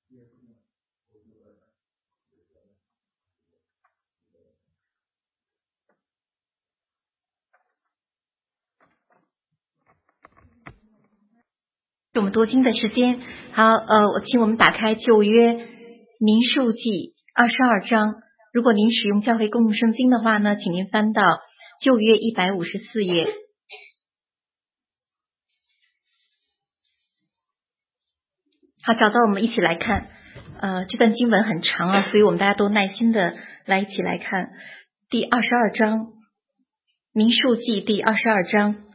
我们读经的时间。好，请我们打开旧约民数记22章。如果您使用教会公共圣经的话呢，请您翻到旧约154页。好，找到我们一起来看。这段经文很长啊，所以我们大家都耐心的来一起来看第22章，民数记第22章。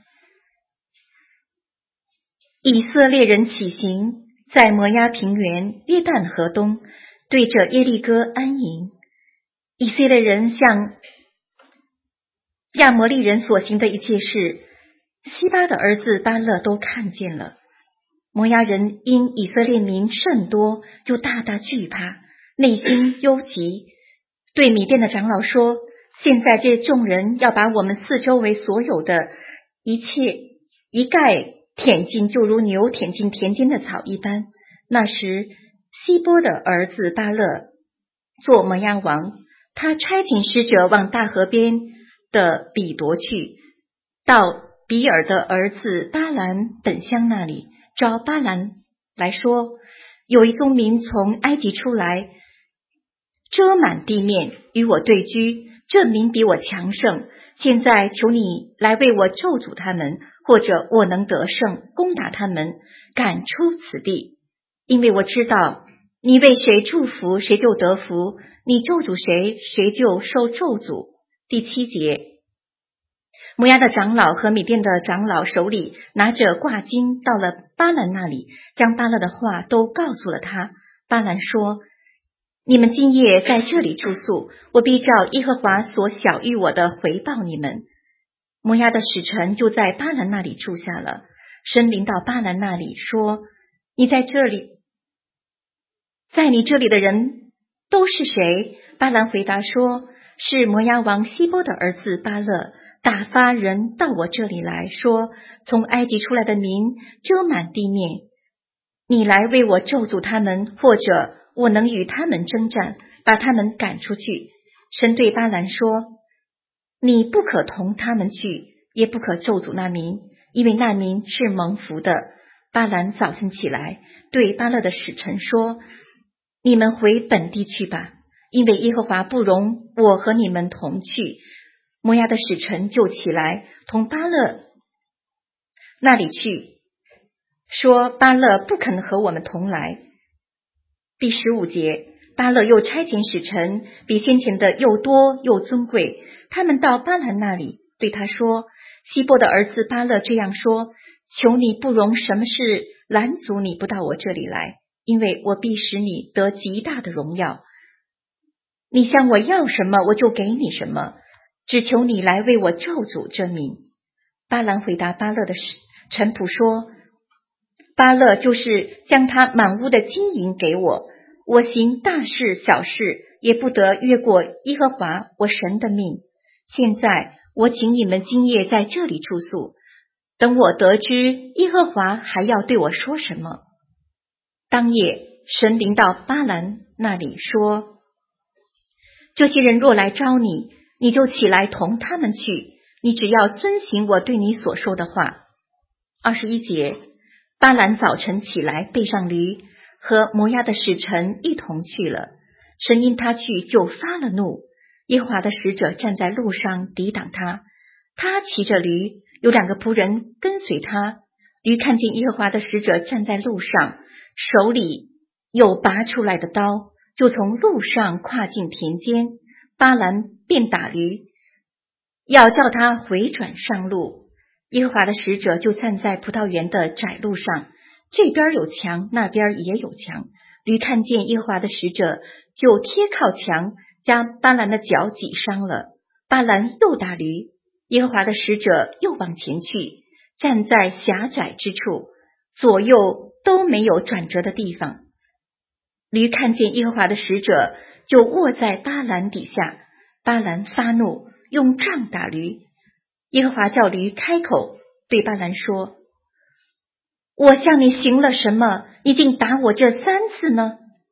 以色列人起行，在摩押平原约旦河东，对着耶利哥安营。以色列人向亚摩利人所行的一切事，西巴的儿子巴勒都看见了。摩押人因以色列民甚多，就大大惧怕，内心忧急，对米甸的长老说：现在这众人要把我们四周围所有的一切一概舔尽，就如牛舔尽田间的草一般。那时希波的儿子巴勒做摩押王，他差遣使者往大河边的比夺去，到比尔的儿子巴兰本乡那里，召巴兰来说：有一宗民从埃及出来，遮满地面，与我对居，这民比我强盛，现在求你来为我咒诅他们，或者我能得胜，攻打他们，赶出此地。因为我知道你为谁祝福，谁就得福；你咒诅谁，谁就受咒诅。第7节，摩押的长老和米甸的长老手里拿着挂金，到了巴兰那里，将巴勒的话都告诉了他。巴兰说：你们今夜在这里住宿，我必照耶和华所晓谕我的回报你们。摩押的使臣就在巴兰那里住下了。神临到巴兰那里说：你在这里，在你这里的人都是谁？巴兰回答说：是摩押王希波的儿子巴勒，打发人到我这里来说，从埃及出来的民遮满地面，你来为我咒诅他们，或者我能与他们征战，把他们赶出去。神对巴兰说：你不可同他们去，也不可咒诅那民，因为那民是蒙福的。巴兰早晨起来，对巴勒的使臣说：你们回本地去吧，因为耶和华不容我和你们同去。摩押的使臣就起来，同巴勒那里去，说：巴勒不肯和我们同来。第15节，巴勒又差遣使臣，比先前的又多又尊贵。他们到巴兰那里，对他说：希波的儿子巴勒这样说：求你不容什么事拦阻你不到我这里来，因为我必使你得极大的荣耀。你向我要什么，我就给你什么，只求你来为我咒诅这民。巴兰回答巴勒的臣仆说：巴勒就是将他满屋的金银给我，我行大事小事也不得越过耶和华我神的命。现在我请你们今夜在这里住宿，等我得知耶和华还要对我说什么。当夜神临到巴兰那里说：这些人若来招你，你就起来同他们去，你只要遵行我对你所说的话。21节，巴兰早晨起来，背上驴，和摩押的使臣一同去了。神因他去就发了怒，耶和华的使者站在路上抵挡他，他骑着驴，有2个仆人跟随他。驴看见耶和华的使者站在路上，手里有拔出来的刀，就从路上跨进田间。巴兰便打驴，要叫他回转上路。耶和华的使者就站在葡萄园的窄路上，这边有墙，那边也有墙。驴看见耶和华的使者，就贴靠墙，将巴兰的脚挤伤了。巴兰又打驴，耶和华的使者又往前去，站在狭窄之处，左右都没有转折的地方。驴看见耶和华的使者，就卧在巴兰底下。巴兰发怒，用杖打驴。耶和华叫驴开口，对巴兰说：我向你行了什么，你竟打我这3次呢？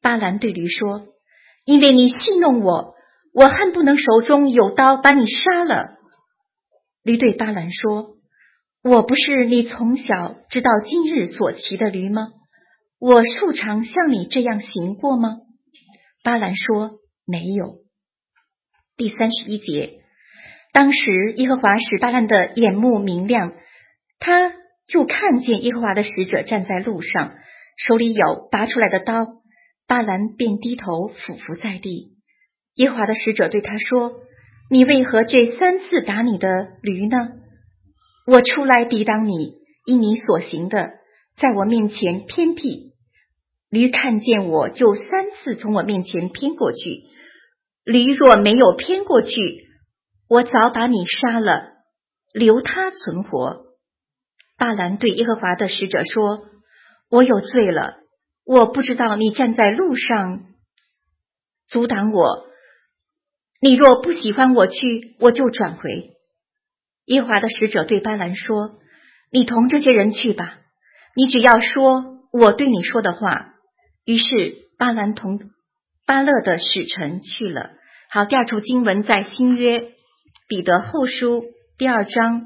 巴兰对驴说：因为你戏弄我，我恨不能手中有刀把你杀了。驴对巴兰说：我不是你从小直到今日所骑的驴吗？我素常像你这样行过吗？巴兰说：没有。第31节，当时耶和华使巴兰的眼目明亮，他就看见耶和华的使者站在路上，手里有拔出来的刀，巴兰便低头俯伏在地。耶和华的使者对他说：你为何这3次打你的驴呢？我出来抵挡你，因你所行的在我面前偏僻。驴看见我，就3次从我面前偏过去。驴若没有偏过去，我早把你杀了，留他存活。巴兰对耶和华的使者说：我有罪了，我不知道你站在路上阻挡我。你若不喜欢我去，我就转回。耶和华的使者对巴兰说：你同这些人去吧，你只要说我对你说的话。于是巴兰同巴勒的使臣去了。好，第二处经文在新约彼得后书第2章。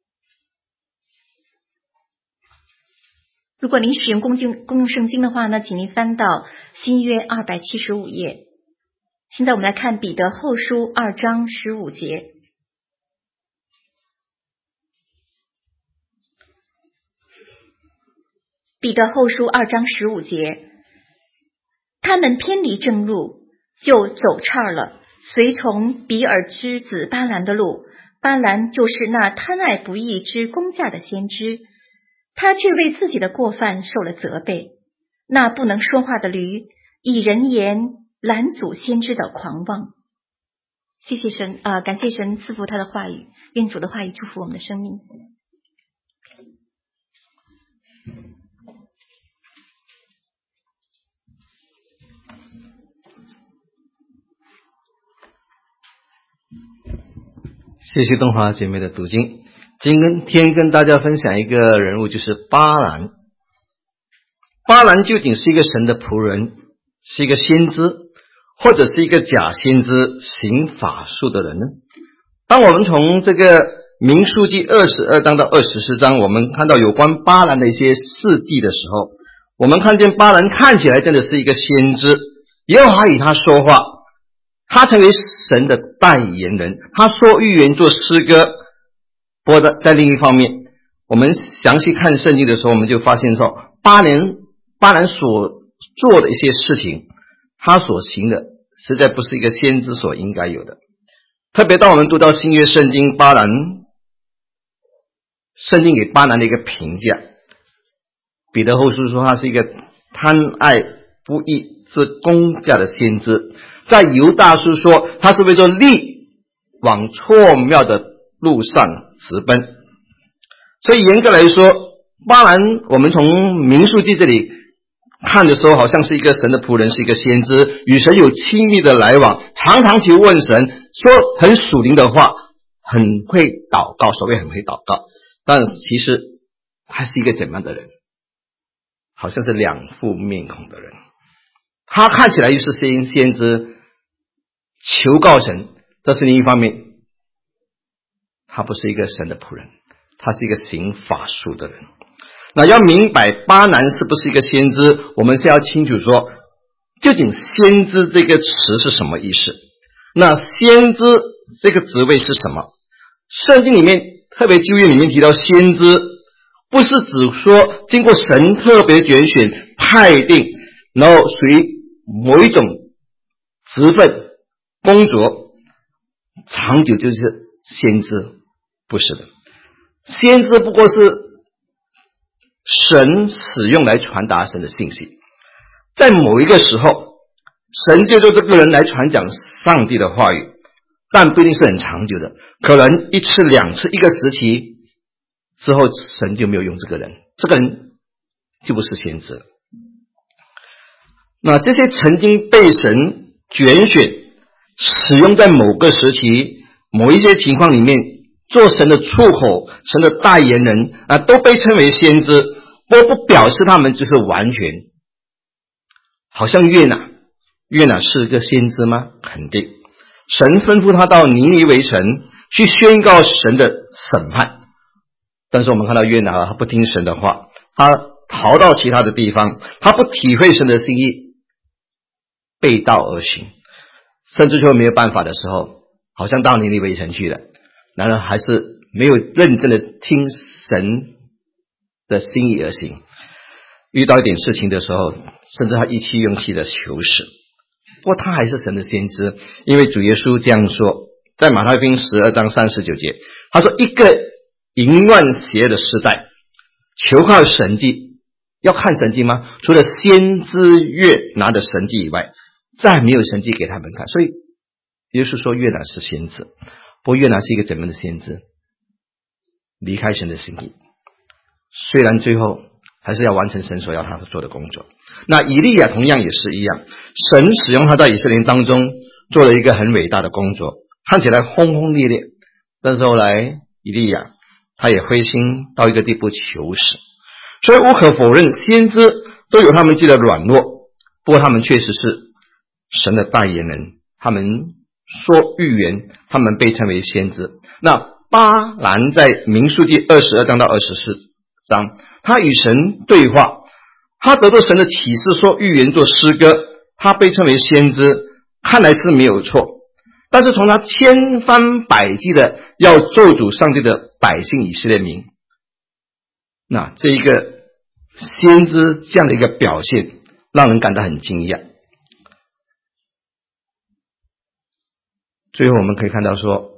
如果您使用公用圣经的话呢，请您翻到新约275页。现在我们来看彼得后书2章15节。彼得后书2章15节，他们偏离正路，就走岔了，随从比尔之子巴兰的路。巴兰就是那贪爱不义之公价的先知，他却为自己的过犯受了责备。那不能说话的驴，以人言拦阻先知的狂妄。谢谢神感谢神赐福他的话语，愿主的话语祝福我们的生命。 谢谢东华姐妹的读经。今天跟大家分享一个人物，就是巴兰。巴兰究竟是一个神的仆人，是一个先知，或者是一个假先知行法术的人呢？当我们从这个民数记22章到24章，我们看到有关巴兰的一些事迹的时候，我们看见巴兰看起来真的是一个先知，耶和华与他说话，他成为神的代言人，他说预言做诗歌。不过在另一方面，我们详细看圣经的时候，我们就发现说巴兰所做的一些事情，他所行的实在不是一个先知所应该有的。特别当我们读到新约圣经，圣经给巴兰的一个评价，彼得后书说他是一个贪爱不义之公价的先知，在犹大书说他是为着利往错谬的路上直奔。所以严格来说，巴兰我们从民数记这里看的时候，好像是一个神的仆人，是一个先知，与神有亲密的来往，常常去问神，说很属灵的话，很会祷告，所谓很会祷告。但其实他是一个怎么样的人？好像是两副面孔的人。他看起来又是先知，求告神，但是另一方面他不是一个神的仆人，他是一个行法术的人。那要明白巴兰是不是一个先知，我们是要清楚说究竟先知这个词是什么意思。那先知这个职位是什么？圣经里面特别旧约里面提到先知，不是指说经过神特别拣选派定，然后属于某一种职分工作长久就是先知，不是的。先知不过是神使用来传达神的信息，在某一个时候神就对这个人来传讲上帝的话语，但不一定是很长久的，可能一次两次一个时期之后神就没有用这个人，这个人就不是先知。那这些曾经被神拣选使用在某个时期某一些情况里面做神的出口，神的代言人都被称为先知，不表示他们就是完全。 好像约拿是个先知吗？肯定。神吩咐他到尼尼微城去宣告神的审判，但是我们看到约拿他不听神的话，他逃到其他的地方，他不体会神的心意，背道而行，甚至就没有办法的时候，好像到尼尼微城去了，然而还是没有认真的听神的心意而行，遇到一点事情的时候，甚至他意气用事的求死。不过他还是神的先知，因为主耶稣这样说，在马太福音12章39节，他说一个淫乱邪恶的时代，求靠神迹，要看神迹吗？除了先知约拿的神迹以外，再没有神迹给他们看。所以耶稣说约拿是先知，不过约拿是一个怎么样的先知？离开神的心意，虽然最后还是要完成神所要他做的工作。那以利亚同样也是一样，神使用他在以色列当中做了一个很伟大的工作，看起来轰轰烈烈，但是后来以利亚他也灰心到一个地步求死。所以无可否认，先知都有他们自己的软弱，不过他们确实是神的代言人，他们说预言，他们被称为先知。那巴兰在民数记22章到24章，他与神对话，他得到神的启示，说预言做诗歌，他被称为先知，看来是没有错。但是从他千方百计的要咒诅上帝的百姓以色列民，那这一个先知这样的一个表现，让人感到很惊讶。最后我们可以看到说，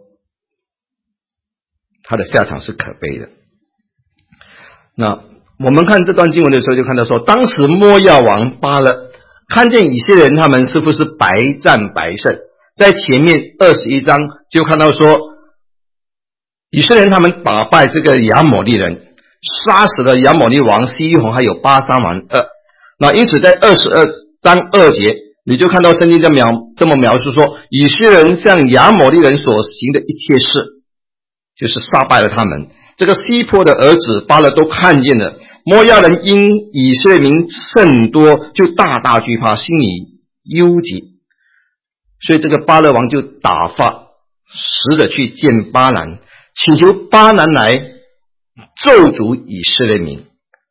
他的下场是可悲的。那我们看这段经文的时候，就看到说，当时摩押王巴勒看见以色列人他们是不是百战百胜，在前面21章就看到说，以色列人他们打败这个亚摩利人，杀死了亚摩利王西宏还有巴珊王2。那因此在22章2节，你就看到圣经这么描述说，以色列人向亚摩利人所行的一切事，就是杀败了他们。这个西坡的儿子巴勒都看见了，摩押人因以色列民甚多，就大大惧怕，心里忧急。所以这个巴勒王就打发使者去见巴兰，请求巴兰来咒诅以色列民。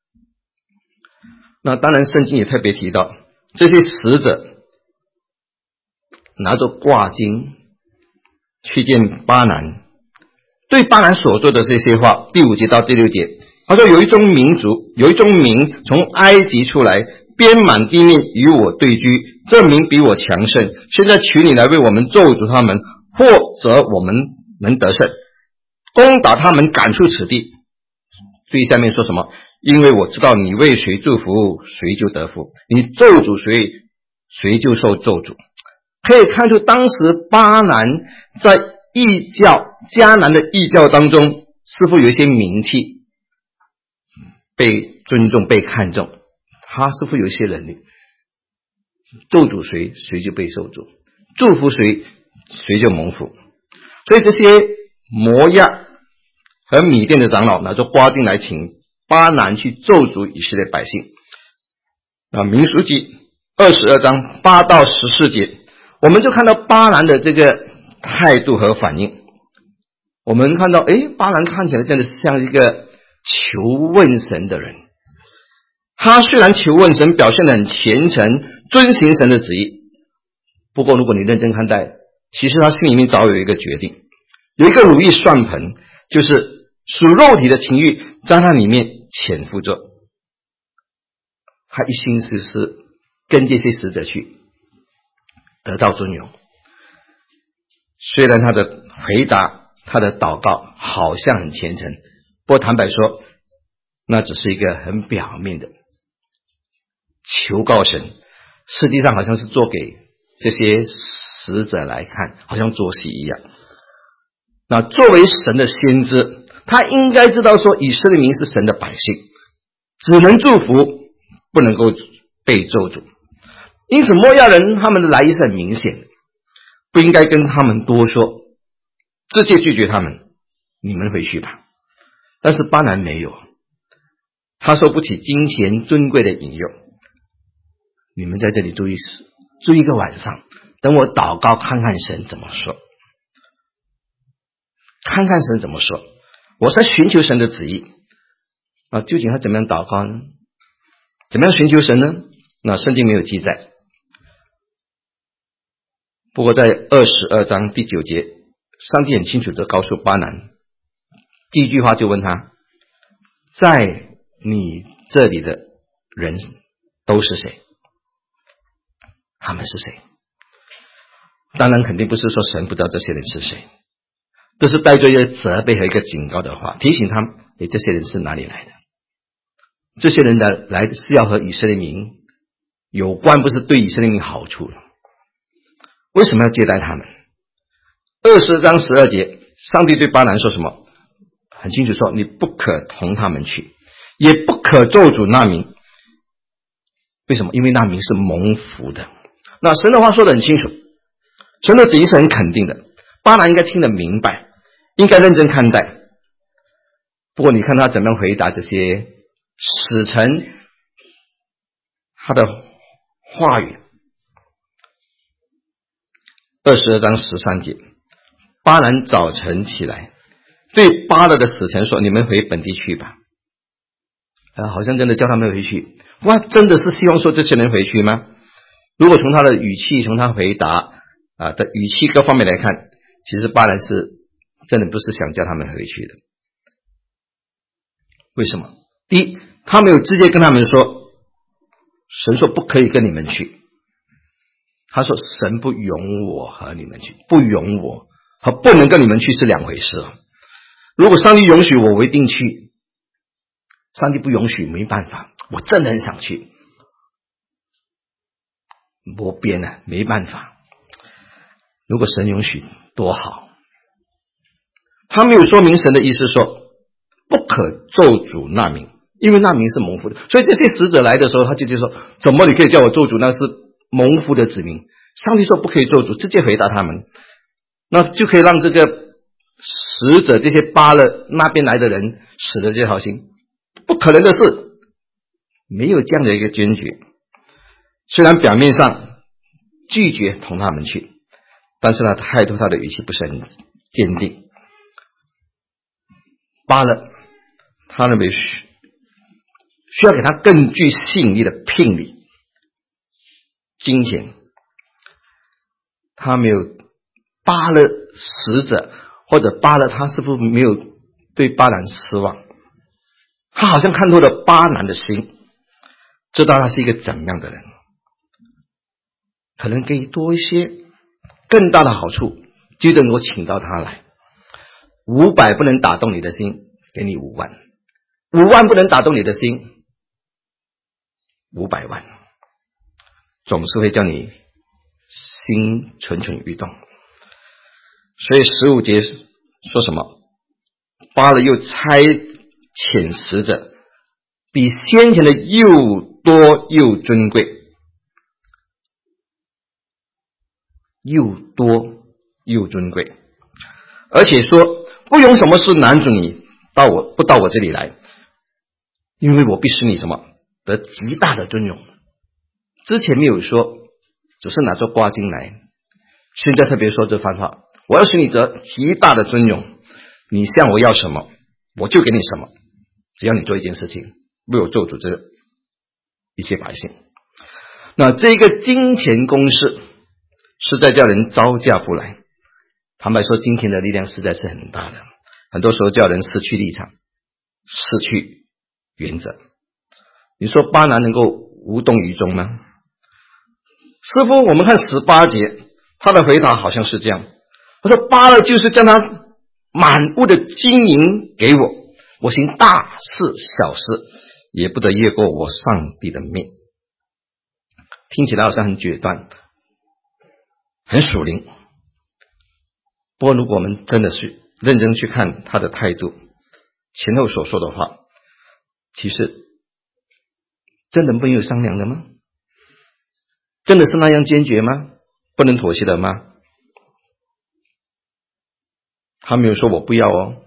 那当然圣经也特别提到，这些使者拿着挂金去见巴兰，对巴兰所做的这些话，第5节到第6节，他说有一种民从埃及出来，遍满地面与我对居，这民比我强盛，现在求你来为我们咒诅他们，或者我们能得胜，攻打他们，赶出此地。最下面说什么？因为我知道你为谁祝福，谁就得福；你咒诅谁，谁就受咒诅。可以看出当时巴兰在异教迦南的异教当中，似乎有一些名气，被尊重被看重，他似乎有一些能力，咒诅谁，谁就被受诅；祝福谁，谁就蒙福。所以这些摩押和米甸的长老拿着瓜金来请巴兰去咒诅以色列百姓。那民数记22章8到14节，我们就看到巴兰的这个态度和反应。我们看到巴兰看起来真的像一个求问神的人，他虽然求问神，表现得很虔诚，遵行神的旨意，不过如果你认真看待，其实他心里面早有一个决定，有一个如意算盘，就是属肉体的情欲在他里面潜伏着，他一心思是跟这些使者去得到尊荣。虽然他的回答，他的祷告好像很虔诚，不过坦白说，那只是一个很表面的求告神，实际上好像是做给这些使者来看，好像做戏一样。那作为神的先知，他应该知道说以色列民是神的百姓，只能祝福，不能够被咒诅。因此摩押人他们的来意是很明显的，不应该跟他们多说，直接拒绝他们，你们回去吧。但是巴兰没有，他受不起金钱尊贵的引诱， 你们在这里住一个晚上，等我祷告看看神怎么说，看看神怎么说。我在寻求神的旨意啊，究竟他怎么样祷告呢？怎么样寻求神呢？那圣经没有记载。不过在22章第9节，上帝很清楚地告诉巴兰，第一句话就问他，在你这里的人都是谁？他们是谁？当然肯定不是说神不知道这些人是谁，这是带着一个责备和一个警告的话，提醒他们，这些人是哪里来的？这些人来是要和以色列民有关，不是对以色列民好处的。为什么要接待他们？20章12节，上帝对巴兰说什么？很清楚说，你不可同他们去，也不可咒诅那民。为什么？因为那民是蒙福的。那神的话说得很清楚，神的旨意是很肯定的，巴兰应该听得明白，应该认真看待。不过你看他怎么样回答这些使臣他的话语。22章13节，巴兰早晨起来，对巴勒的使臣说，你们回本地去吧。好像真的叫他们回去。哇，真的是希望说这些人回去吗？如果从他的语气，从他回答的语气各方面来看，其实巴兰是真的不是想叫他们回去的。为什么？第一，他没有直接跟他们说，神说不可以跟你们去。他说神不容我和你们去，不容我和不能跟你们去是两回事。如果上帝允许我一定去，上帝不允许没办法，我真的很想去，没边了，没办法。如果神允许多好。他没有说明神的意思说不可咒诅那民，因为那民是蒙福的。所以这些使者来的时候，他就说，怎么你可以叫我咒诅那是蒙福的子民？上帝说不可以咒诅，直接回答他们，那就可以让这个使者这些巴勒那边来的人死了这条心。不可能的事，没有这样的一个坚决。虽然表面上拒绝同他们去，但是呢，态度他的语气不是很坚定。巴勒他认为需要给他更具吸引力的聘礼、金钱。他没有巴勒使者或者巴勒，他是不是没有对巴兰失望？他好像看透了巴兰的心，知道他是一个怎么样的人，可能给多一些更大的好处，就能够请到他来。500不能打动你的心，给你5万；5万不能打动你的心，500万，总是会叫你心蠢蠢欲动。所以15节说什么？巴勒又差遣使者，比先前的又多又尊贵，又多又尊贵，而且说不用什么事拦住你不到我这里来，因为我必使你什么得极大的尊荣。之前没有说，只是拿着瓜金来，现在特别说这番话，我要使你得极大的尊荣，你向我要什么我就给你什么，只要你做一件事情，为我做主这一些百姓。那这个金钱公式是在叫人招架不来。坦白说，金钱的力量实在是很大的，很多时候叫人失去立场，失去原则。你说巴兰能够无动于衷吗？师父，我们看18节，他的回答好像是这样，他说巴勒就是将他满屋的金银给我，我行大事小事也不得越过我上帝的命。听起来好像很决断，很属灵。不过如果我们真的是认真去看他的态度，前后所说的话，其实真的没有商量的吗？真的是那样坚决吗？不能妥协的吗？他没有说我不要哦，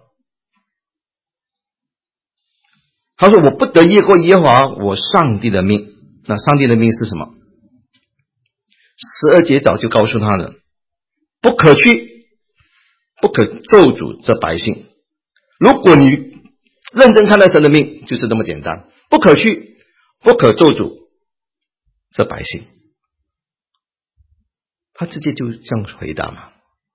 他说我不得越过耶和华我上帝的命。那上帝的命是什么？ 12节早就告诉他了，不可去，不可咒诅这百姓。如果你认真看待神的命，就是这么简单，不可去，不可咒诅这百姓。他直接就这样回答嘛。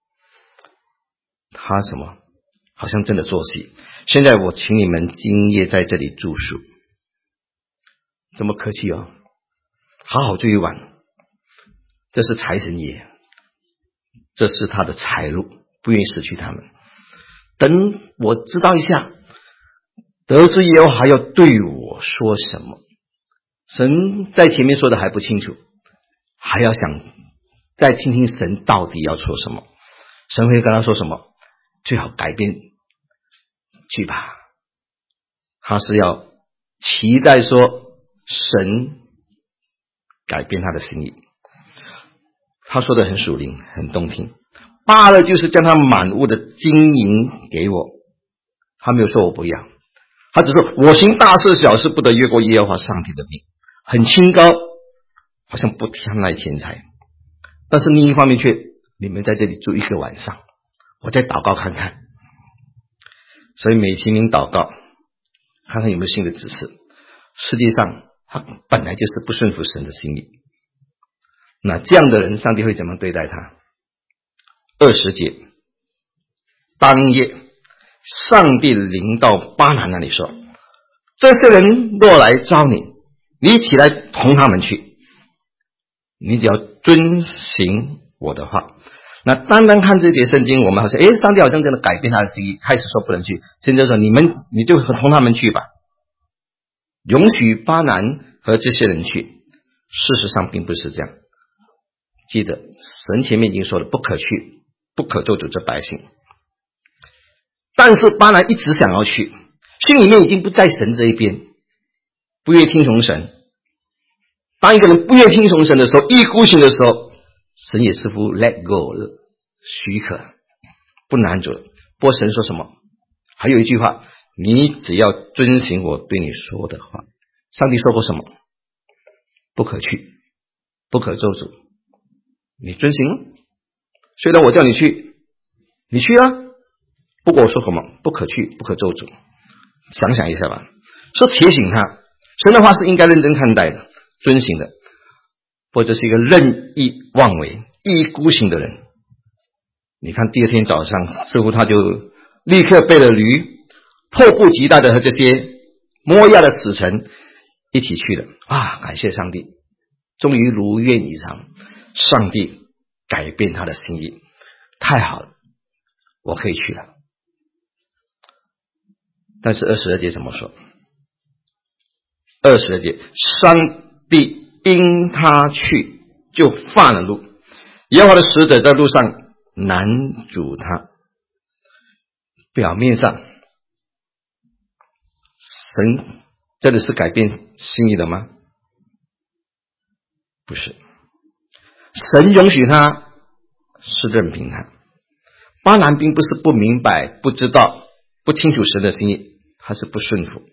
他什么？好像真的做戏。现在我请你们今夜在这里住宿。这么客气哦，好好住一晚。这是财神爷，这是他的财路，不愿意失去他们。等我知道一下，得知耶和华要对我说什么。神在前面说的还不清楚，还要想再听听神到底要说什么。神会跟他说什么？最好改变去吧。他是要期待说神改变他的心意。他说的很属灵，很动听。罢了，就是将他满屋的金银给我。他没有说我不要，他只说我行大事小事不得越过耶和华上帝的命。很清高，好像不贪爱钱财，但是另一方面却你们在这里住一个晚上，我再祷告看看。所以美其名祷告，看看有没有新的指示。实际上他本来就是不顺服神的心意。那这样的人上帝会怎么对待他？20节，当夜上帝临到巴兰那里说，这些人若来招你，你起来同他们去，你只要遵行我的话。那单单看这节圣经，我们好像上帝好像真的改变他的心意，开始说不能去，现在说你就同他们去吧，允许巴兰和这些人去。事实上并不是这样。记得神前面已经说了，不可去，不可咒诅这百姓。但是巴兰一直想要去，心里面已经不在神这一边，不愿意听从神。当一个人不愿意听从神的时候，一意孤行的时候，神也似乎 let go 了，许可，不拦阻了。不过神说什么？还有一句话，你只要遵行我对你说的话。上帝说过什么？不可去，不可咒诅。你遵行，虽然我叫你去，你去啊。不过我说什么？不可去，不可咒诅。想想一下吧，是提醒他，神的话是应该认真看待的，遵行的。或者是一个任意妄为、一意孤行的人。你看第二天早上，似乎他就立刻背了驴，迫不及待的和这些摩押的使臣一起去了。感谢上帝，终于如愿以偿，上帝改变他的心意，太好了，我可以去了。但是22节怎么说？22节，上帝因他去就犯了怒，耶和华的使者在路上拦阻他。表面上神真的是改变心意的吗？不是，神允许他，是任凭他。巴兰并不是不明白、不知道、不清楚神的心意，他是不顺服，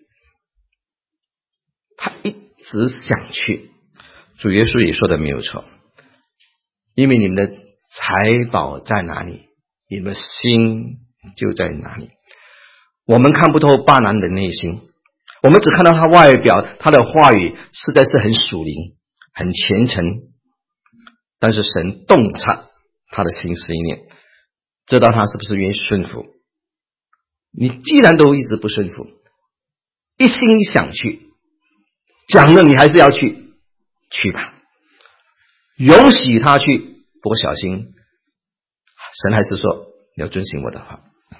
他一直想去。主耶稣也说的没有错，因为你们的财宝在哪里，你们的心就在哪里。我们看不透巴兰的内心，我们只看到他外表，他的话语实在是很属灵，很虔诚，但是神洞察他的心思意念，知道他是不是愿意顺服。你既然都一直不顺服，一心想去，讲了你还是要去，去吧，允许他去。不过小心，神还是说你要遵行我的话。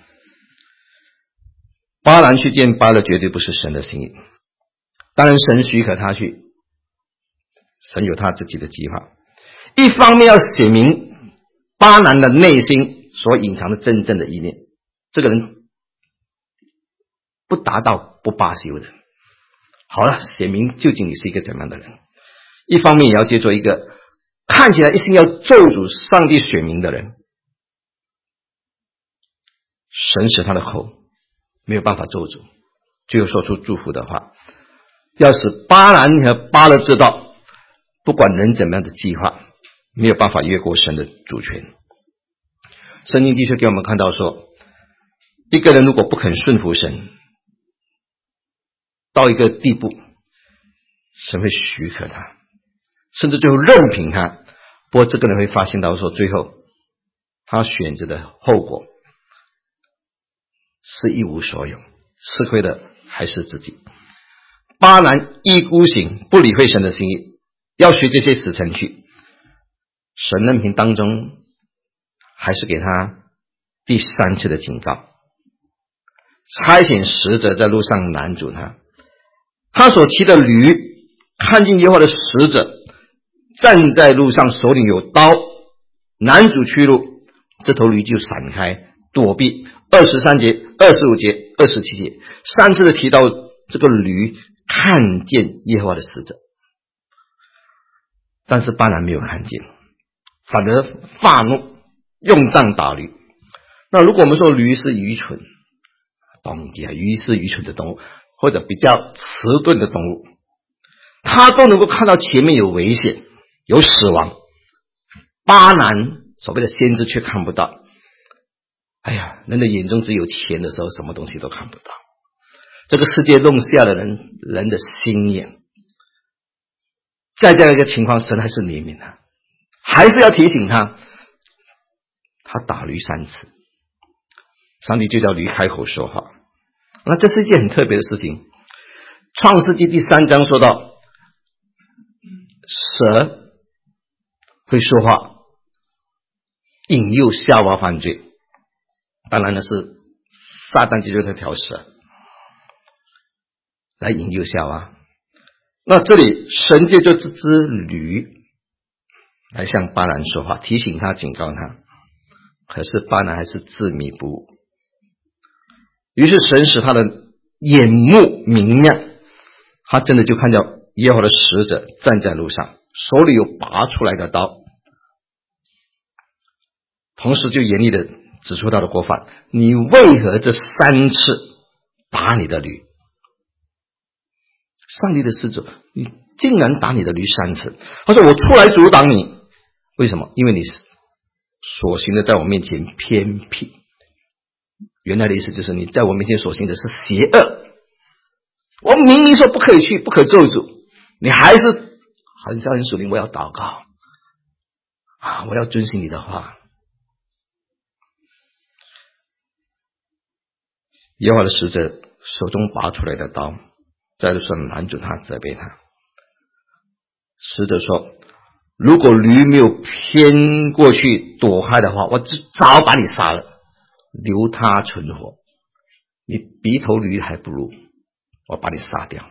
巴兰去见巴勒绝对不是神的心意，当然神许可他去，神有他自己的计划。一方面要写明巴兰的内心所隐藏的真正的意念，这个人不达到不罢休的。好了，写明究竟你是一个怎样的人。一方面也要接受一个看起来一心要咒诅上帝选民的人，神使他的口没有办法咒诅，只有说出祝福的话。要使巴兰和巴勒知道，不管人怎么样的计划， 没有办法越过神的主权。圣经的确给我们看到说，一个人如果不肯顺服神，到一个地步，神会许可他，甚至最后任凭他。不过这个人会发现到说，最后他选择的后果是一无所有，吃亏的还是自己。巴兰一孤行，不理会神的心意，要随这些死臣去。神任凭当中还是给他第3次的警告，差遣使者在路上拦阻他。他所骑的驴看见耶和华的使者站在路上，手里有刀，拦阻去路，这头驴就闪开躲避。23节、25节、27节3次的提到这个驴看见耶和华的使者，但是巴兰没有看见，反而发怒，用杖打驴。那如果我们说驴是愚蠢，鱼是愚蠢的动物，或者比较迟钝的动物，它都能够看到前面有危险，有死亡。巴兰所谓的先知却看不到。人的眼中只有钱的时候，什么东西都看不到。这个世界弄瞎了人的心眼。在这样一个情况，神还是怜悯他，还是要提醒他。他打驴3次，上帝就叫驴开口说话。那这是一件很特别的事情。创世纪第3章说到，蛇会说话，引诱夏娃犯罪。当然呢，是撒旦就是那条蛇来引诱夏娃。那这里神借着这只驴来向巴兰说话，提醒他，警告他。可是巴兰还是自迷不悟。于是神使他的眼目明亮，他真的就看到耶和华的使者站在路上，手里有拔出来的刀，同时就严厉的指出他的过犯。你为何这3次打你的驴？上帝的使者，你竟然打你的驴3次。他说我出来阻挡你，为什么？因为你所行的在我面前偏僻。原来的意思就是你在我面前所行的是邪恶。我明明说不可以去，不可咒诅，你还是很像人属灵，我要祷告我要遵循你的话。耶和华的使者手中拔出来的刀，在路上拦住他，责备他。使者说，如果驴没有偏过去躲开的话，我就早把你杀了，留他存活。你比一头驴还不如，我把你杀掉。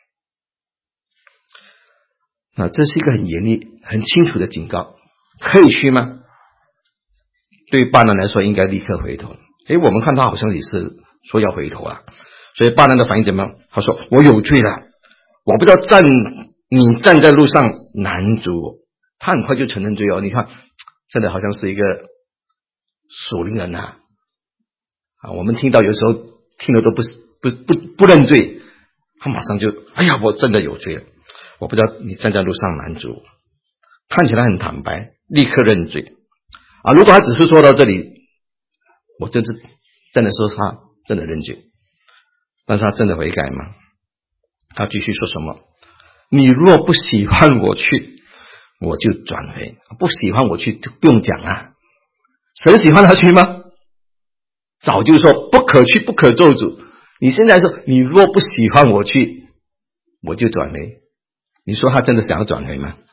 那这是一个很严厉很清楚的警告。可以去吗？对巴兰来说应该立刻回头。我们看他好像也是说要回头了。所以巴兰的反应怎么样？他说我有罪了，我不知道你站在路上拦阻我。他很快就承认罪你看真的好像是一个属灵人我们听到有时候听了都不认罪，他马上就我真的有罪了，我不知道你站在路上拦阻我。看起来很坦白，立刻认罪如果他只是说到这里，我真的说他真的认罪，但是他真的悔改吗？他继续说什么？你若不喜欢我去，我就转回。不喜欢我去就不用讲神喜欢他去吗？早就说不可去，不可咒诅。你现在说你若不喜欢我去，我就转回。你说他真的想要转回吗？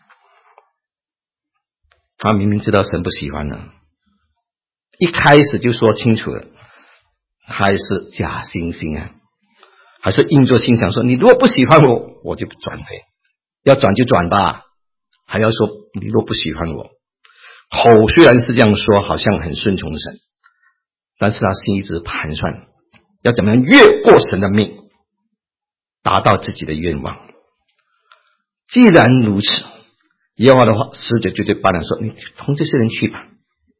他明明知道神不喜欢了，一开始就说清楚了，还是假惺惺还是硬着心想说，你如果不喜欢我，我就转回。要转就转吧，还要说你若不喜欢我。口虽然是这样说，好像很顺从神，但是他心一直盘算要怎么样越过神的命，达到自己的愿望。既然如此，耶和华的话，使者就对巴兰说，你同这些人去吧。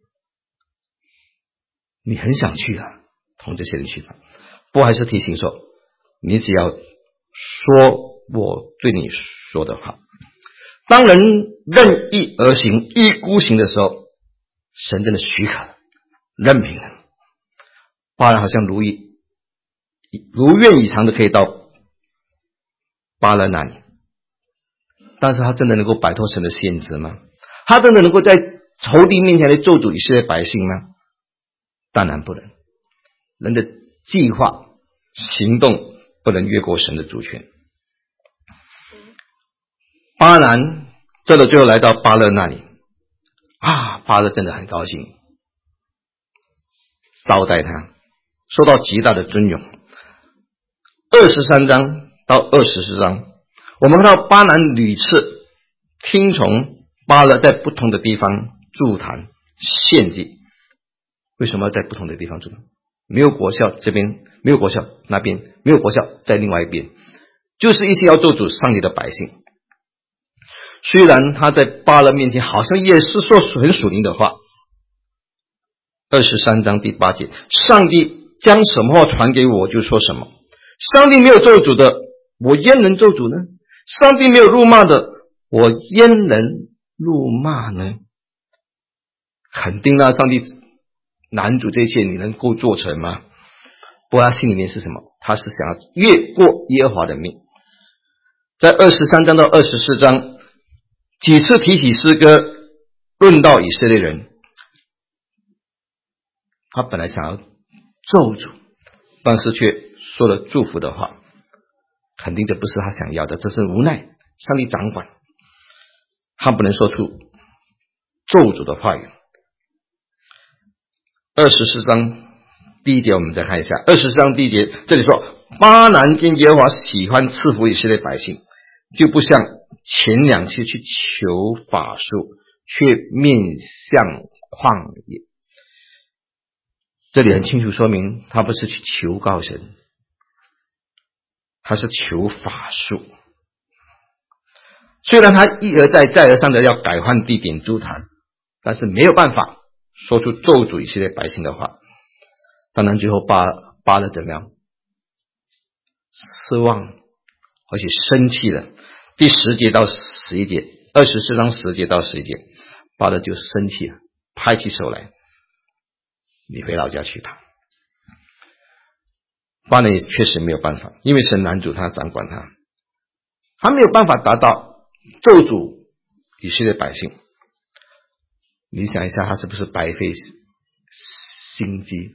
你很想去同这些人去吧。不过还是提醒说，你只要说我对你说的话。 当人任意而行、一意孤行的时候，神真的许可了，任凭了。巴兰好像如愿以偿的可以到巴勒那里，但是他真的能够摆脱神的限制吗？他真的能够在仇敌面前来咒诅以色列百姓吗？当然不能。人的计划行动不能越过神的主权。巴兰真的最后来到巴勒那里巴勒真的很高兴，招待他，受到极大的尊荣。23章到24章，我们看到巴兰屡次听从巴勒在不同的地方筑坛献祭。为什么要在不同的地方筑坛？没有国效这边，没有国效那边，没有国效在另外一边，就是一些要咒诅上帝的百姓。虽然他在巴勒面前好像也是说很属灵的话。23章第8节，上帝将什么话传给我就说什么。上帝没有咒诅的，我焉能咒诅呢？上帝没有辱骂的，我焉能辱骂呢？肯定上帝拦阻这一切，你能够做成吗？不过他心里面是什么？他是想要越过耶和华的命。在23章到24章几次提起诗歌论到以色列人，他本来想要咒诅，但是却说了祝福的话，肯定这不是他想要的，这是无奈，上帝掌管，他不能说出咒诅的话语。24章第1节我们再看一下，24章第1节这里说，巴兰见耶和华喜欢赐福以色列百姓，就不像前2次去求法术，却面向旷野。这里很清楚说明他不是去求告神，他是求法术。虽然他一而再再而三的要改换地点筑坛，但是没有办法说出咒诅以色列百姓的话。当然最后巴勒怎么样？失望而且生气了。第10节到11节，24章10节到11节，巴勒就生气了，拍起手来，你回老家去吧。巴勒也确实没有办法，因为神拦阻他，掌管他，他没有办法达到咒诅以色列百姓。你想一下，他是不是白费心机？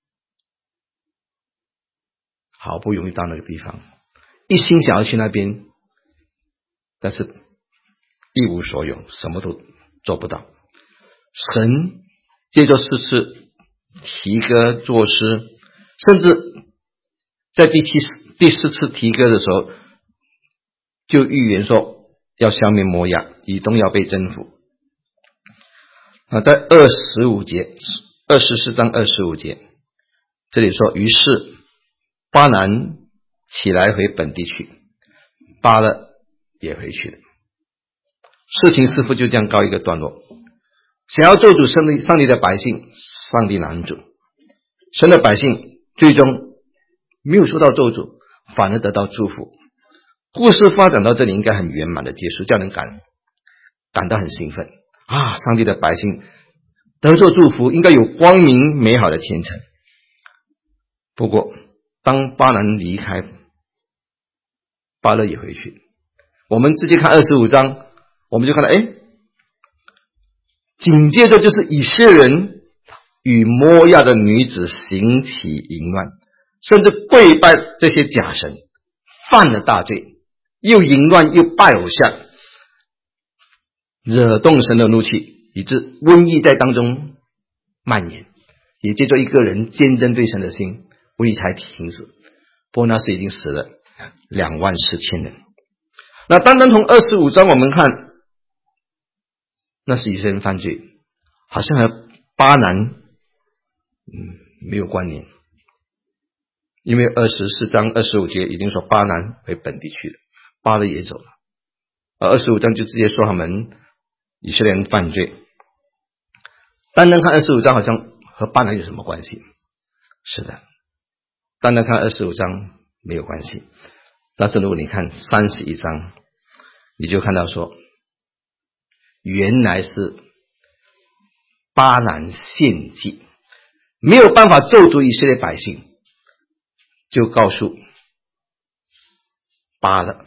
好不容易到那个地方，一心想要去那边，但是一无所有，什么都做不到。神借着4次提歌作诗，甚至在第4次提歌的时候，就预言说要消灭摩押，以东要被征服。在25节，24章25节，这里说，于是巴兰起来回本地去，巴勒也回去了。事情似乎就这样告一个段落。想要咒诅上帝的百姓，上帝拦阻，神的百姓最终没有受到咒诅，反而得到祝福。故事发展到这里应该很圆满的结束，叫人感到很兴奋上帝的百姓得受祝福，应该有光明美好的前程。不过当巴兰离开，巴勒也回去。我们直接看25章，我们就看到紧接着就是以色列人与摩押的女子行起淫乱，甚至跪拜这些假神，犯了大罪，又淫乱又拜偶像，惹动神的怒气，以致瘟疫在当中蔓延，也借着一个人坚贞对神的心，瘟疫才停止。不过那时已经死了24000人。那单单从25章我们看，那是以色列人犯罪，好像和巴兰没有关联，因为24章25节已经说巴兰回本地去了，巴勒也走了，而25章就直接说他们以色列人犯罪。单单看25章好像和巴兰有什么关系？是的，单单看25章没有关系。但是如果你看31章，你就看到说原来是巴兰献祭，没有办法咒诅以色列百姓，就告诉巴勒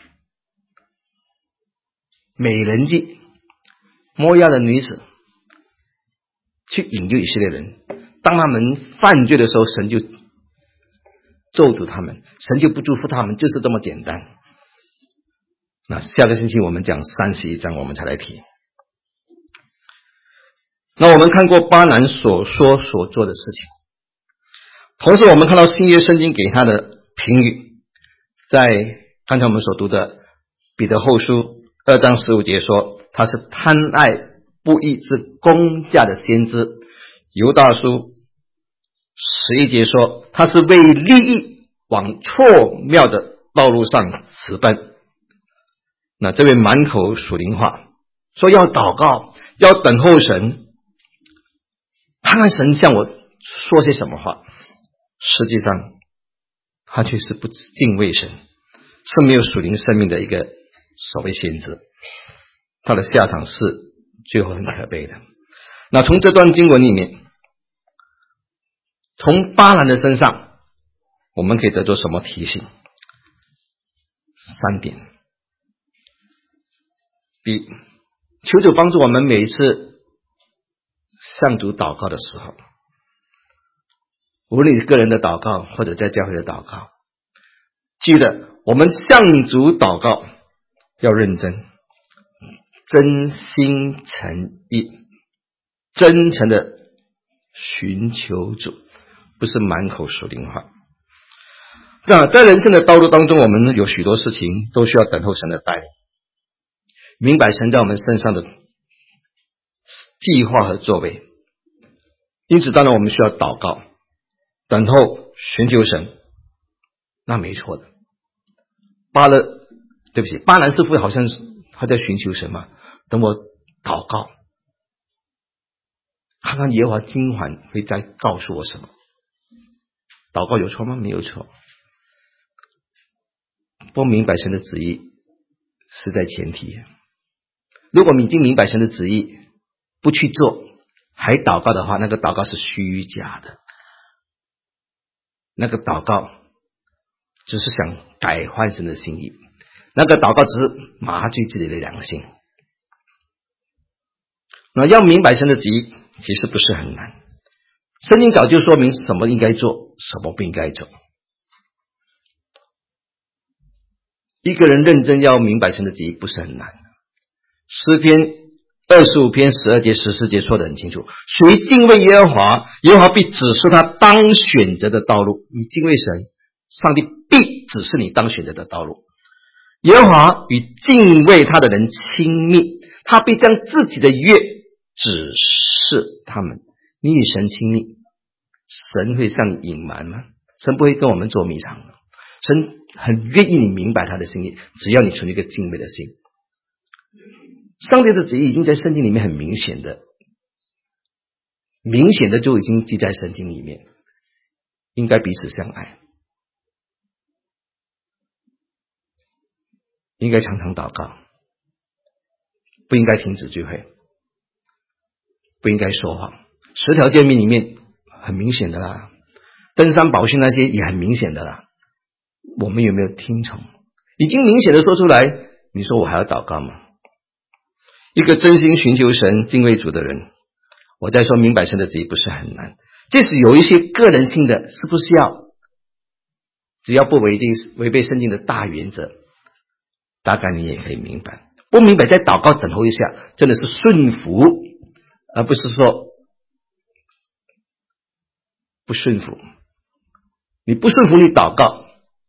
美人计，摩押的女子去引诱以色列人，当他们犯罪的时候，神就咒诅他们，神就不祝福他们，就是这么简单。那下个星期我们讲31章，我们才来提。那我们看过巴兰所说所做的事情，同时我们看到新约圣经给他的评语，在刚才我们所读的彼得后书2章15节说，他是贪爱不义之公价的先知。犹大书11节说，他是为利益往错谬的道路上直奔。那这位满口属灵话，说要祷告，要等候神，看看神向我说些什么话，实际上他却是不敬畏神，是没有属灵生命的一个所谓先知，他的下场是最后很可悲的。那从这段经文里面，从巴兰的身上我们可以得出什么提醒？3点。第一，求主帮助我们每一次向主祷告的时候，无论你个人的祷告或者在教会的祷告，记得我们向主祷告要认真，真心诚意，真诚的寻求主，不是满口属灵话。那在人生的道路当中，我们有许多事情都需要等候神的带领，明白神在我们身上的计划和作为。因此当然我们需要祷告，等候寻求神，那没错的。巴兰似乎好像他在寻求神嘛，等我祷告，看看耶和华今晚会再告诉我什么。祷告有错吗？没有错。不明白神的旨意是在前提。如果你已经明白神的旨意，不去做还祷告的话，那个祷告是虚假的，那个祷告只是想改换神的心意，那个祷告只是麻醉自己的良心。那要明白神的旨意其实不是很难，圣经早就说明什么应该做，什么不应该做。一个人认真要明白神的旨意不是很难。诗篇25篇12节14节说得很清楚，谁敬畏耶和华，耶和华必指示他当选择的道路。你敬畏神，上帝必指示你当选择的道路。耶和华与敬畏他的人亲密，他必将自己的约指示他们。你与神亲密，神会向你隐瞒吗？神不会跟我们做迷藏的。神很愿意你明白他的心意，只要你存一个敬畏的心。上帝的旨意已经在圣经里面很明显的就已经记在圣经里面，应该彼此相爱，应该常常祷告，不应该停止聚会，不应该说谎。10条诫命里面很明显的啦，登山宝训那些也很明显的啦，我们有没有听从？已经明显的说出来，你说我还要祷告吗？一个真心寻求神敬畏主的人，我在说明白神的旨意不是很难，即使有一些个人性的，是不是只要不违背圣经的大原则，大概你也可以明白。不明白再祷告等候一下，真的是顺服，而不是说不顺服。你不顺服，你祷告，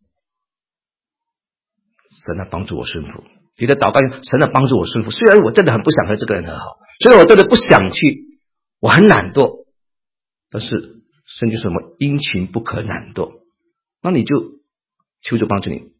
神来帮助我顺服。你的祷告，神来帮助我顺服。虽然我真的很不想和这个人和好，虽然我真的不想去，我很懒惰，但是圣经说什么殷勤不可懒惰，那你就求主帮助你。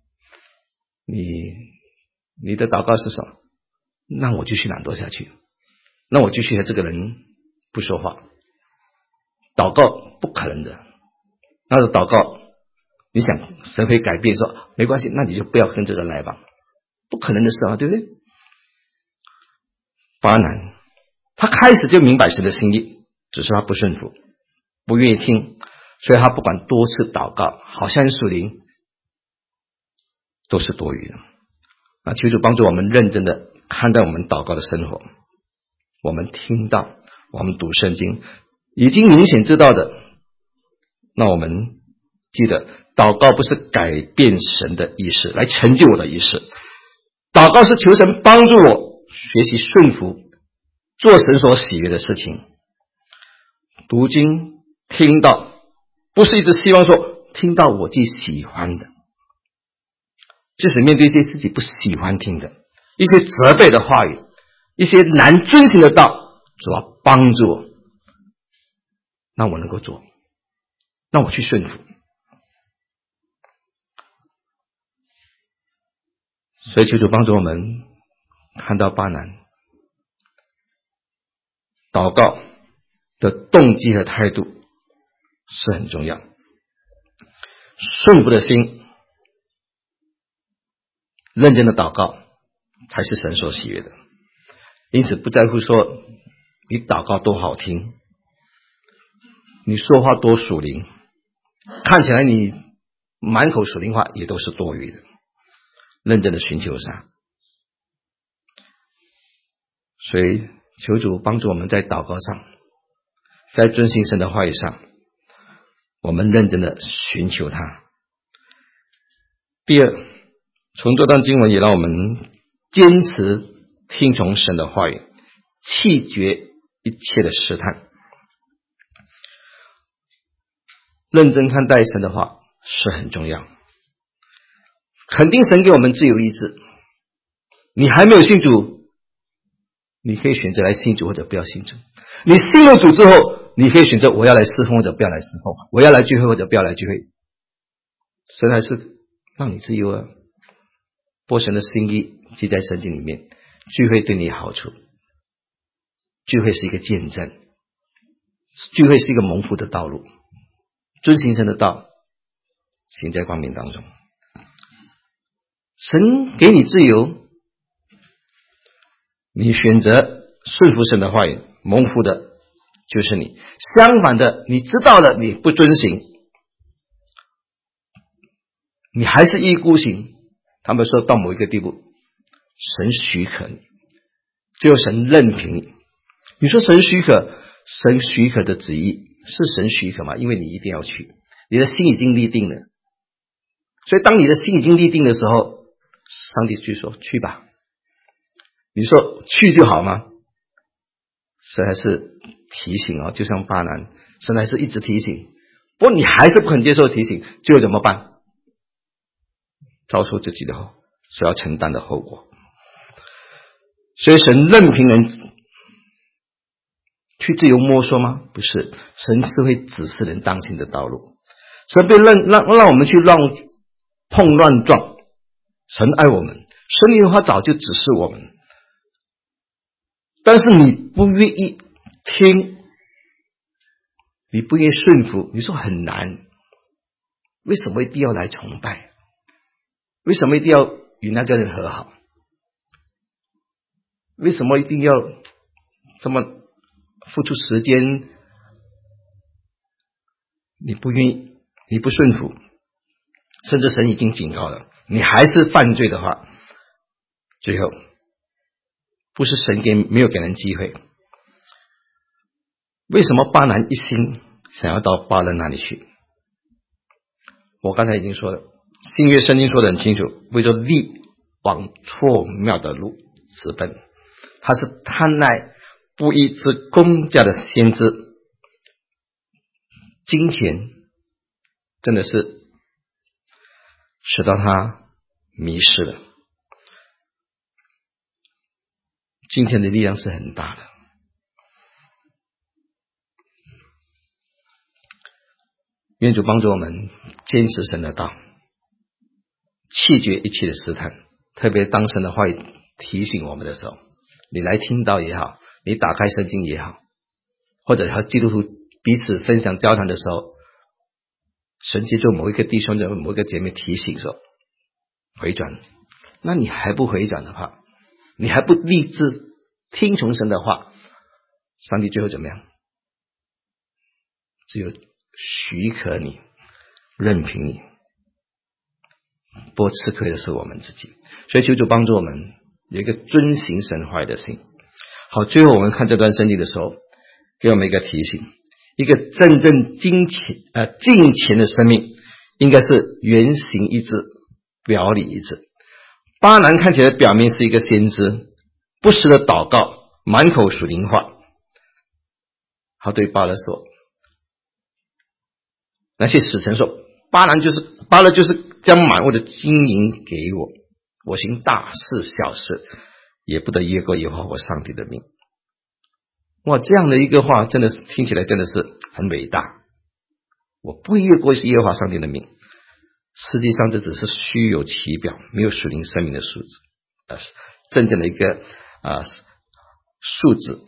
你的祷告是什么？那我继续懒惰下去，那我继续和这个人不说话。祷告不可能的，那个祷告你想神会改变，说没关系，那你就不要跟这个人来往，不可能的事啊，对不对？ 巴南他开始就明白神的心意，只是他不顺服，不愿意听，所以他不管多次祷告，好像属灵都是多余的。求主帮助我们认真的看待我们祷告的生活，我们听到，我们读圣经已经明显知道的，那我们记得祷告不是改变神的意思来成就我的意思，祷告是求神帮助我学习顺服，做神所喜悦的事情。读经听到不是一直希望说听到我自己喜欢的，即使面对一些自己不喜欢听的一些责备的话语，一些难遵行的道，主要帮助我，让我能够做，让我去顺服。所以求主帮助我们看到巴南祷告的动机和态度是很重要，顺服的心，认真的祷告才是神所喜悦的。因此不在乎说你祷告多好听，你说话多属灵，看起来你满口属灵话也都是多余的，认真的寻求神。所以求主帮助我们在祷告上，在遵行神的话语上，我们认真的寻求他。第二，从这段经文也让我们坚持听从神的话语，弃绝一切的试探。认真看待神的话是很重要，肯定神给我们自由意志。你还没有信主，你可以选择来信主或者不要信主，你信了主之后，你可以选择我要来侍奉或者不要来侍奉，我要来聚会或者不要来聚会。神还是让你自由啊，播神的心意记在圣经里面，聚会对你有好处，聚会是一个见证，聚会是一个蒙福的道路，遵行神的道，行在光明当中。神给你自由，你选择顺服神的话语，蒙福的就是你。相反的，你知道了你不遵行，你还是一意孤行，他们说到某一个地步，神许可你，最后神任凭你。你说神许可，神许可的旨意是神许可吗？因为你一定要去，你的心已经立定了。所以当你的心已经立定的时候，上帝去说去吧，你说去就好吗？神还是提醒就像巴南，神还是一直提醒，不过你还是不肯接受提醒，最后怎么办？遭受自己的所要承担的后果。所以神任凭人去自由摸索吗？不是，神是会指示人当行的道路。神被让我们去碰乱撞，神爱我们，神的话早就指示我们，但是你不愿意听，你不愿意顺服，你说很难。为什么一定要来崇拜？为什么一定要与那个人和好？为什么一定要这么付出时间？你不愿意，你不顺服，甚至神已经警告了，你还是犯罪的话，最后不是神没有给人机会。为什么巴南一心想要到巴勒那里去？我刚才已经说了，新约圣经说得很清楚，为着利往错谬的路直奔，他是贪爱不义之公家的先知。金钱真的是使到他迷失了，金钱的力量是很大的。愿主帮助我们坚持神的道，弃绝一切的试探，特别当神的话语提醒我们的时候，你来听到也好，你打开圣经也好，或者和基督徒彼此分享交谈的时候，神借助某一个弟兄某一个姐妹提醒说回转，那你还不回转的话，你还不立志听从神的话，上帝最后怎么样？只有许可你，任凭你，不过吃亏的是我们自己。所以求主帮助我们有一个遵行神话语的心。好，最后我们看这段圣经的时候，给我们一个提醒，一个真正敬虔的生命应该是言行一致，表里一致。巴兰看起来表面是一个先知，不时的祷告，满口属灵话。他对巴勒说，那些使臣说，巴勒就是将满屋的金银给我，我行大事小事，也不得越过耶和华我上帝的命。哇，这样的一个话真的是听起来真的是很伟大。我不越过耶和华上帝的命，实际上这只是虚有其表，没有属灵生命的素质，真正的一个素质。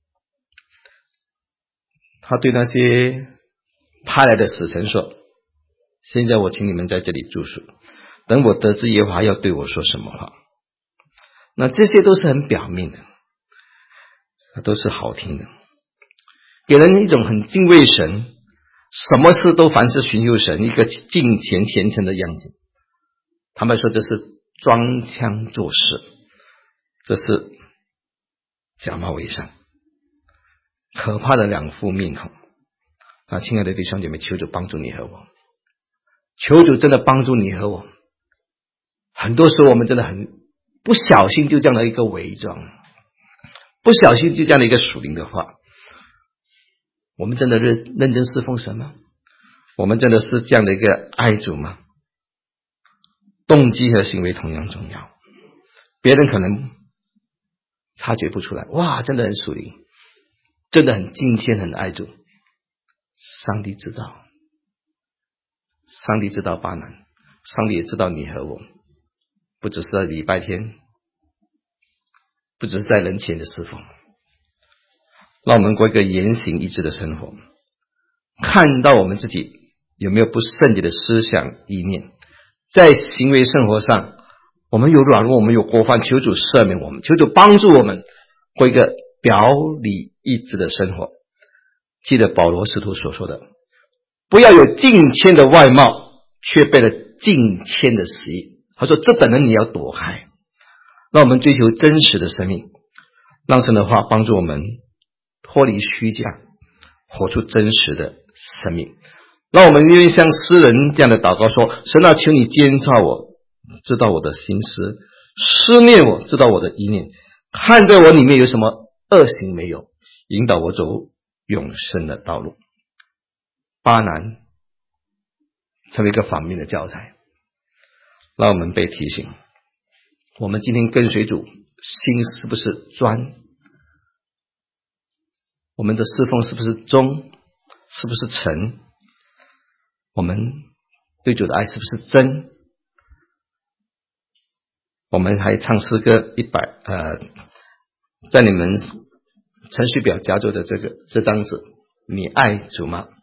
他对那些派来的使臣说，现在我请你们在这里住宿，等我得知耶和华要对我说什么话。那这些都是很表面的，都是好听的，给人一种很敬畏神，什么事都凡事寻求神，一个敬虔虔诚的样子。他们说这是装腔作势，这是假冒伪善，可怕的两副面孔。亲爱的弟兄姐妹，求主帮助你和我，求主真的帮助你和我。很多时候我们真的很不小心就这样的一个伪装，不小心就这样的一个属灵的话，我们真的认真侍奉神吗？我们真的是这样的一个爱主吗？动机和行为同样重要，别人可能察觉不出来，哇，真的很属灵，真的很敬虔，很爱主。上帝知道，上帝知道巴兰，上帝也知道你和我，不只是在礼拜天，不只是在人前的侍奉，让我们过一个言行一致的生活，看到我们自己有没有不圣洁的思想意念，在行为生活上我们有软弱，我们有过犯，求主赦免我们，求主帮助我们过一个表里一致的生活。记得保罗使徒所说的，不要有敬谦的外貌，却背了敬谦的实意。他说这等人你要躲开。让我们追求真实的生命，让神的话帮助我们脱离虚假，活出真实的生命。让我们愿意像诗人这样的祷告说，神啊，求你监察我，知道我的心思，思念我，知道我的意念，看在我里面有什么恶行没有，引导我走永生的道路。巴兰成为一个反面的教材，让我们被提醒，我们今天跟随主，心是不是专？我们的侍奉是不是忠？是不是诚？我们对主的爱是不是真？我们还唱诗歌在你们程序表加注的这张纸，你爱主吗？